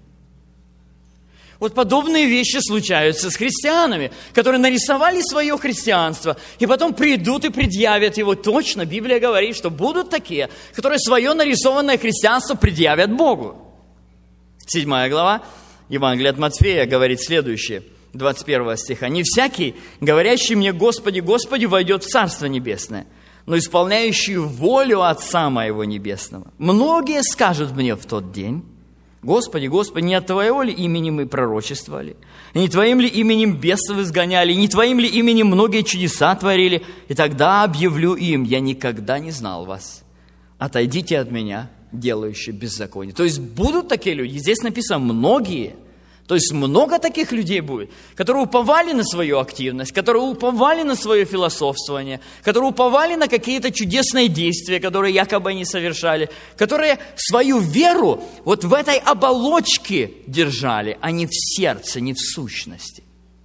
Вот подобные вещи случаются с христианами, которые нарисовали свое христианство, и потом придут и предъявят его. Точно, Библия говорит, что будут такие, которые свое нарисованное христианство предъявят Богу. Седьмая глава Евангелия от Матфея говорит следующее, двадцать первого стиха. «Не всякий, говорящий мне, Господи, Господи, войдет в Царство Небесное, но исполняющий волю Отца Моего Небесного. Многие скажут мне в тот день: Господи, Господи, не от Твоего ли имени мы пророчествовали? Не Твоим ли именем бесов изгоняли? Не Твоим ли именем многие чудеса творили? И тогда объявлю им: я никогда не знал вас. Отойдите от меня, делающие беззаконие». То есть будут такие люди. Здесь написано «многие». То есть много таких людей будет, которые уповали на свою активность, которые уповали на свое философствование, которые уповали на какие-то чудесные действия, которые якобы они совершали, которые свою веру вот в этой оболочке держали, а не в сердце, не в сущности.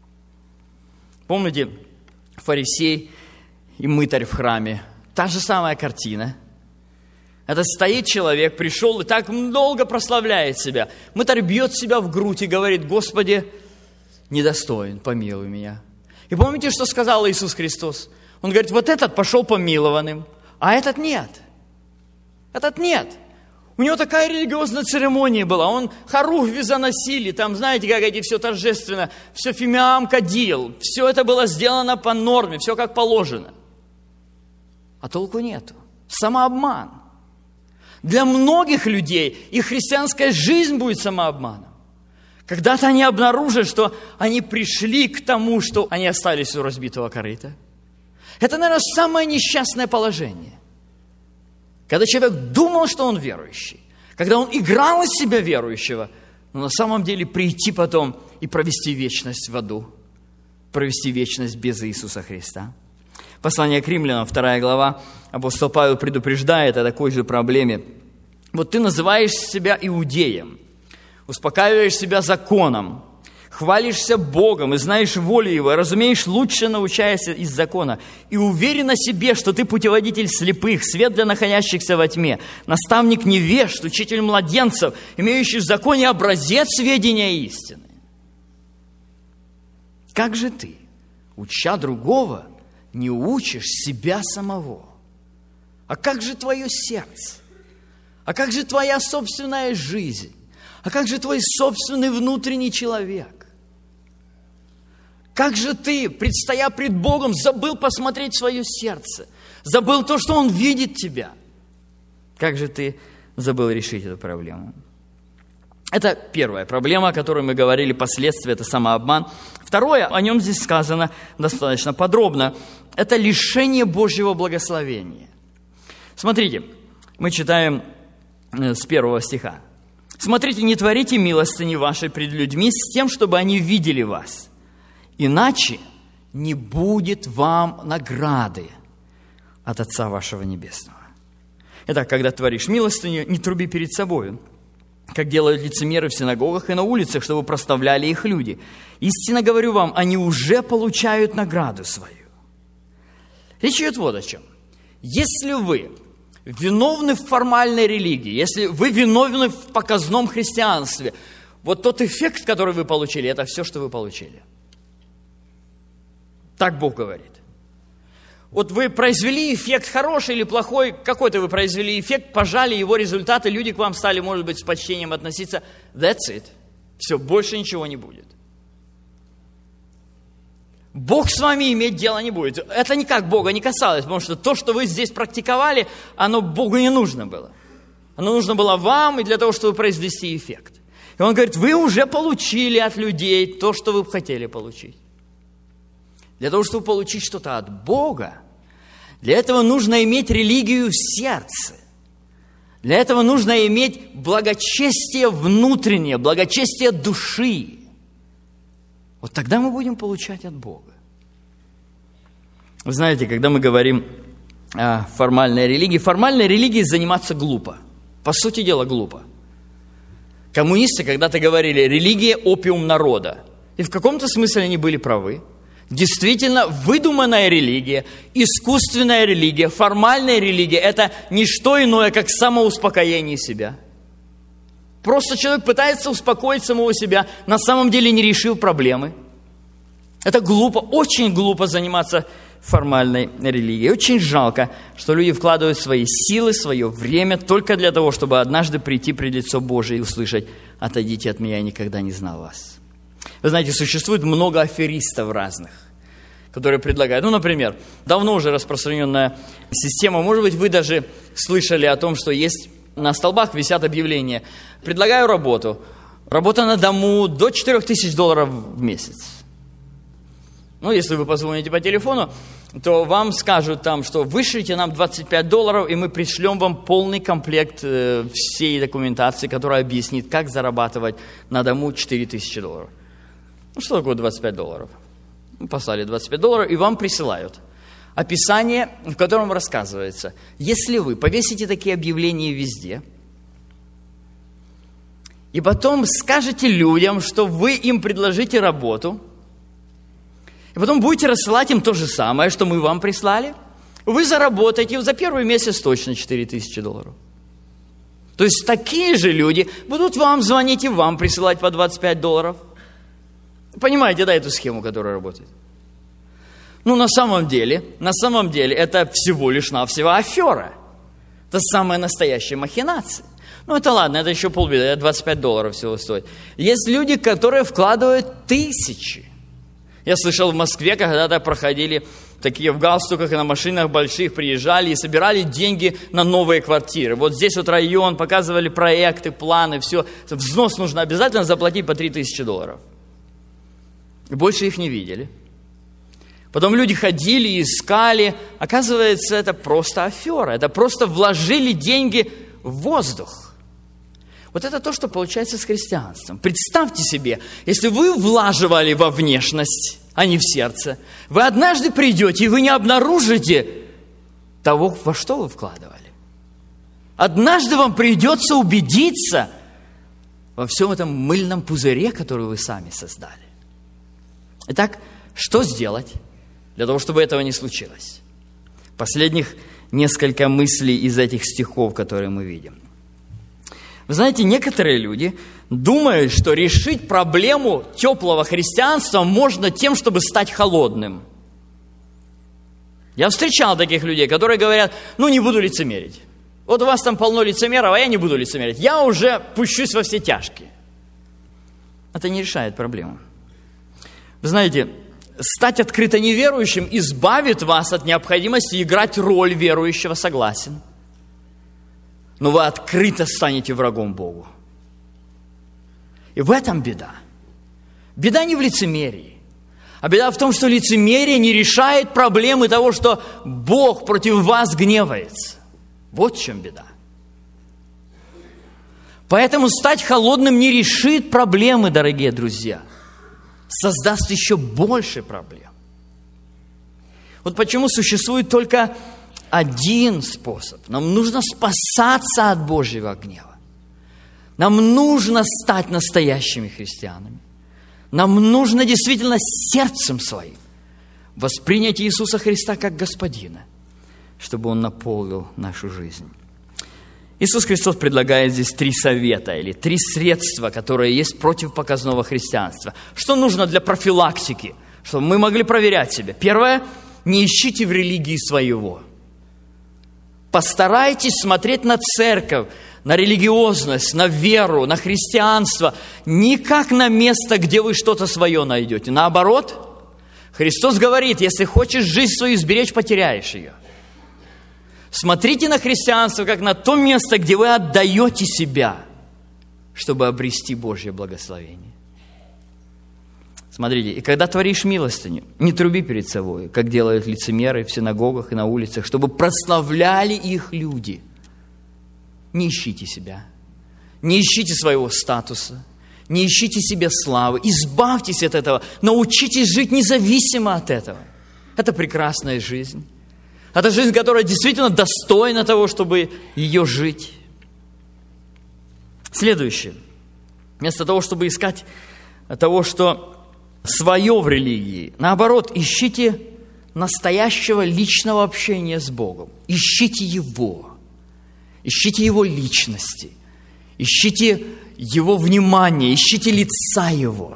Помните, фарисей и мытарь в храме? Та же самая картина. Это стоит человек, пришел и так долго прославляет себя. Мытарь бьет себя в грудь и говорит: Господи, недостоин, помилуй меня. И помните, что сказал Иисус Христос? Он говорит: вот этот пошел помилованным, а этот нет. Этот нет. У него такая религиозная церемония была. Он хоругви заносили, там, знаете, как эти все торжественно, все фимиам кадил, все это было сделано по норме, все как положено. А толку нету. Самообман. Для многих людей их христианская жизнь будет самообманом. Когда-то они обнаружат, что они пришли к тому, что они остались у разбитого корыта. Это, наверное, самое несчастное положение. Когда человек думал, что он верующий, когда он играл из себя верующего, но на самом деле прийти потом и провести вечность в аду, провести вечность без Иисуса Христа. Послание к Римлянам, вторая глава, апостол Павел предупреждает о такой же проблеме. Вот ты называешь себя иудеем, успокаиваешь себя законом, хвалишься Богом и знаешь волю Его, и разумеешь, лучше научаешься из закона, и уверен о себе, что ты путеводитель слепых, свет для находящихся во тьме, наставник невежд, учитель младенцев, имеющий в законе образец ведения истины. Как же ты, уча другого, не учишь себя самого? А как же твое сердце? А как же твоя собственная жизнь? А как же твой собственный внутренний человек? Как же ты, предстоя пред Богом, забыл посмотреть в свое сердце? Забыл то, что Он видит тебя? Как же ты забыл решить эту проблему? Это первая проблема, о которой мы говорили, последствия, это самообман. Второе, о нем здесь сказано достаточно подробно, это лишение Божьего благословения. Смотрите, мы читаем с первого стиха. «Смотрите, не творите милостыни вашей пред людьми с тем, чтобы они видели вас. Иначе не будет вам награды от Отца вашего Небесного». Итак, когда творишь милостыню, не труби перед собою, как делают лицемеры в синагогах и на улицах, чтобы проставляли их люди. Истинно говорю вам, они уже получают награду свою. Речь идет вот о чем. Если вы виновны в формальной религии, если вы виновны в показном христианстве, вот тот эффект, который вы получили, это все, что вы получили. Так Бог говорит. Вот вы произвели эффект хороший или плохой, какой-то вы произвели эффект, пожали его результаты, люди к вам стали, может быть, с почтением относиться. That's it. Все, больше ничего не будет. Бог с вами иметь дело не будет. Это никак Бога не касалось, потому что то, что вы здесь практиковали, оно Богу не нужно было. Оно нужно было вам и для того, чтобы произвести эффект. И Он говорит, вы уже получили от людей то, что вы хотели получить. Для того, чтобы получить что-то от Бога, для этого нужно иметь религию в сердце. Для этого нужно иметь благочестие внутреннее, благочестие души. Вот тогда мы будем получать от Бога. Вы знаете, когда мы говорим о формальной религии, формальной религией заниматься глупо. По сути дела, глупо. Коммунисты когда-то говорили, религия – опиум народа. И в каком-то смысле они были правы. Действительно, выдуманная религия, искусственная религия, формальная религия – это не что иное, как самоуспокоение себя. Просто человек пытается успокоить самого себя, на самом деле не решил проблемы. Это глупо, очень глупо заниматься формальной религией. Очень жалко, что люди вкладывают свои силы, свое время только для того, чтобы однажды прийти пред лицо Божие и услышать: «Отойдите от меня, я никогда не знал вас». Вы знаете, существует много аферистов разных, которые предлагают. Ну, например, давно уже распространенная система, может быть, вы даже слышали о том, что есть на столбах висят объявления. Предлагаю работу. Работа на дому до четырех тысяч долларов в месяц. Ну, если вы позвоните по телефону, то вам скажут там, что вышлите нам двадцать пять долларов, и мы пришлем вам полный комплект э, всей документации, которая объяснит, как зарабатывать на дому четыре тысячи долларов. Ну, что такое двадцать пять долларов? Послали двадцать пять долларов, и вам присылают описание, в котором рассказывается, если вы повесите такие объявления везде, и потом скажете людям, что вы им предложите работу, и потом будете рассылать им то же самое, что мы вам прислали, вы заработаете за первый месяц точно четыре тысячи долларов. То есть такие же люди будут вам звонить и вам присылать по двадцать пять долларов. Понимаете, да, эту схему, которая работает? Ну, на самом деле, на самом деле, это всего лишь навсего афера. Это самая настоящая махинация. Ну, это ладно, это еще полбеды, это двадцать пять долларов всего стоит. Есть люди, которые вкладывают тысячи. Я слышал, в Москве когда-то проходили такие в галстуках и на машинах больших, приезжали и собирали деньги на новые квартиры. Вот здесь вот район, показывали проекты, планы, все. Взнос нужно обязательно заплатить по три тысячи долларов. И больше их не видели. Потом люди ходили, искали. Оказывается, это просто афера. Это просто вложили деньги в воздух. Вот это то, что получается с христианством. Представьте себе, если вы влаживали во внешность, а не в сердце, вы однажды придете, и вы не обнаружите того, во что вы вкладывали. Однажды вам придется убедиться во всем этом мыльном пузыре, который вы сами создали. Итак, что сделать для того, чтобы этого не случилось? Последних несколько мыслей из этих стихов, которые мы видим. Вы знаете, некоторые люди думают, что решить проблему теплого христианства можно тем, чтобы стать холодным. Я встречал таких людей, которые говорят: ну, не буду лицемерить. Вот у вас там полно лицемеров, а я не буду лицемерить. Я уже пущусь во все тяжкие. Это не решает проблему. Вы знаете, стать открыто неверующим избавит вас от необходимости играть роль верующего, согласен. Но вы открыто станете врагом Богу. И в этом беда. Беда не в лицемерии, а беда в том, что лицемерие не решает проблемы того, что Бог против вас гневается. Вот в чем беда. Поэтому стать холодным не решит проблемы, дорогие друзья. Создаст еще больше проблем. Вот почему существует только один способ. Нам нужно спасаться от Божьего гнева. Нам нужно стать настоящими христианами. Нам нужно действительно сердцем своим воспринять Иисуса Христа как Господина, чтобы Он наполнил нашу жизнь. Иисус Христос предлагает здесь три совета или три средства, которые есть против показного христианства. Что нужно для профилактики, чтобы мы могли проверять себя? Первое – не ищите в религии своего. Постарайтесь смотреть на церковь, на религиозность, на веру, на христианство не как на место, где вы что-то свое найдете. Наоборот, Христос говорит: если хочешь жизнь свою сберечь, потеряешь ее. Смотрите на христианство как на то место, где вы отдаете себя, чтобы обрести Божье благословение. Смотрите, и когда творишь милостыню, не труби перед собой, как делают лицемеры в синагогах и на улицах, чтобы прославляли их люди. Не ищите себя, не ищите своего статуса, не ищите себе славы, избавьтесь от этого, научитесь жить независимо от этого. Это прекрасная жизнь. Это жизнь, которая действительно достойна того, чтобы ее жить. Следующее. Вместо того, чтобы искать того, что свое в религии, наоборот, ищите настоящего личного общения с Богом. Ищите Его. Ищите Его личности. Ищите Его внимания. Ищите лица Его.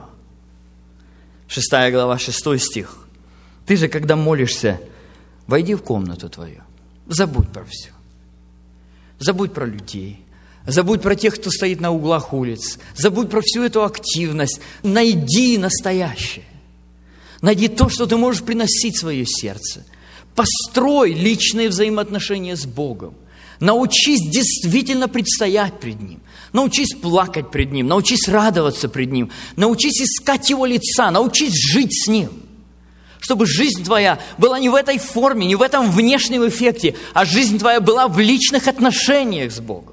Шестая глава, шестой стих. Ты же, когда молишься, войди в комнату твою. Забудь про все. Забудь про людей. Забудь про тех, кто стоит на углах улиц. Забудь про всю эту активность. Найди настоящее. Найди то, что ты можешь приносить в свое сердце. Построй личные взаимоотношения с Богом. Научись действительно предстоять пред Ним. Научись плакать пред Ним. Научись радоваться пред Ним. Научись искать Его лица. Научись жить с Ним. Чтобы жизнь твоя была не в этой форме, не в этом внешнем эффекте, а жизнь твоя была в личных отношениях с Богом.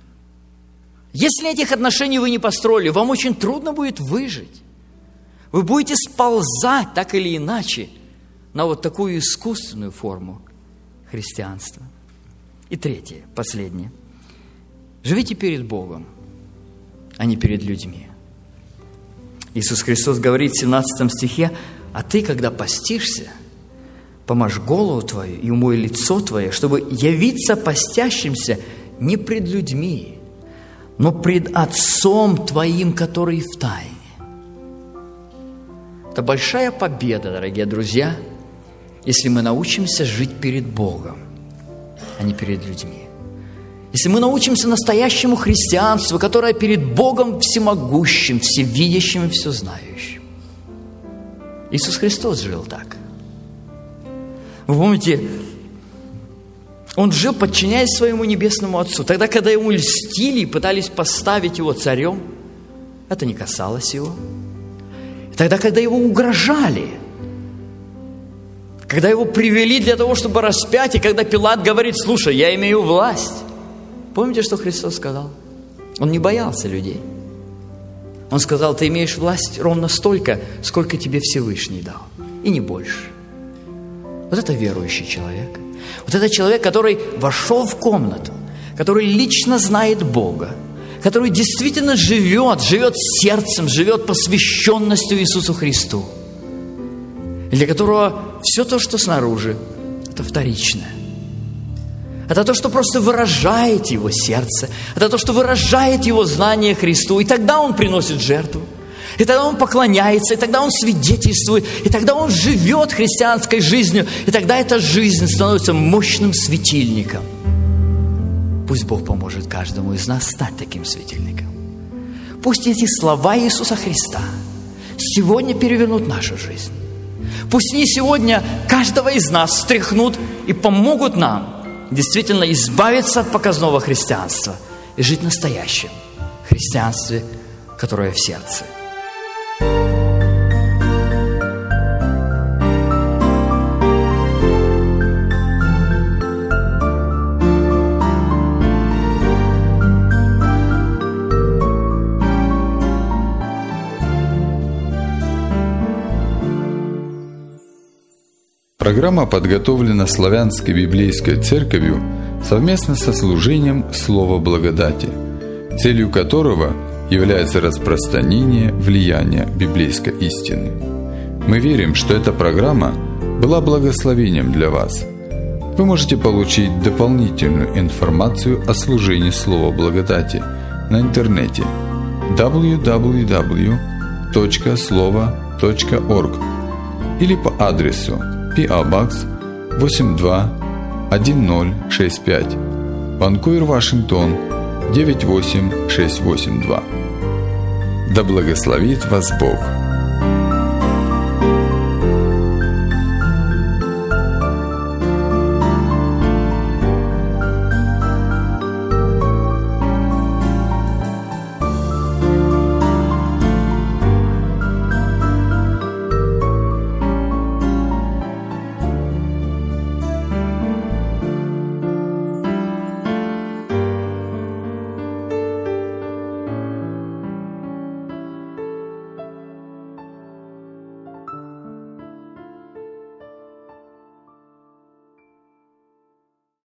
Если этих отношений вы не построили, вам очень трудно будет выжить. Вы будете сползать так или иначе на вот такую искусственную форму христианства. И третье, последнее. Живите перед Богом, а не перед людьми. Иисус Христос говорит в семнадцатом стихе: «А ты, когда постишься, помажь голову твою и умой лицо твое, чтобы явиться постящимся не пред людьми, но пред Отцом твоим, который в тайне». Это большая победа, дорогие друзья, если мы научимся жить перед Богом, а не перед людьми. Если мы научимся настоящему христианству, которое перед Богом всемогущим, всевидящим и всезнающим. Иисус Христос жил так. Вы помните, Он жил, подчиняясь своему небесному Отцу. Тогда, когда Ему льстили и пытались поставить Его царем, это не касалось Его. Тогда, когда Его угрожали, когда Его привели для того, чтобы распять, и когда Пилат говорит: слушай, я имею власть. Помните, что Христос сказал? Он не боялся людей. Он сказал: ты имеешь власть ровно столько, сколько тебе Всевышний дал, и не больше. Вот это верующий человек. Вот это человек, который вошел в комнату, который лично знает Бога, который действительно живет, живет сердцем, живет посвященностью Иисусу Христу, для которого все то, что снаружи, это вторичное. Это то, что просто выражает его сердце, это то, что выражает его знание Христу, и тогда он приносит жертву, и тогда он поклоняется, и тогда он свидетельствует, и тогда он живет христианской жизнью, и тогда эта жизнь становится мощным светильником. Пусть Бог поможет каждому из нас стать таким светильником. Пусть эти слова Иисуса Христа сегодня перевернут нашу жизнь. Пусть они сегодня каждого из нас встряхнут и помогут нам действительно избавиться от показного христианства и жить настоящим христианстве, которое в сердце. Программа подготовлена Славянской библейской церковью совместно со служением «Слово благодати», целью которого является распространение влияния библейской истины. Мы верим, что эта программа была благословением для вас. Вы можете получить дополнительную информацию о служении «Слова благодати» на интернете дабл ю дабл ю дабл ю точка слова точка орг или по адресу пи о Box восемь два один ноль шесть пять, Ванкувер, Вашингтон девять восемь шесть восемь два. Да благословит вас Бог!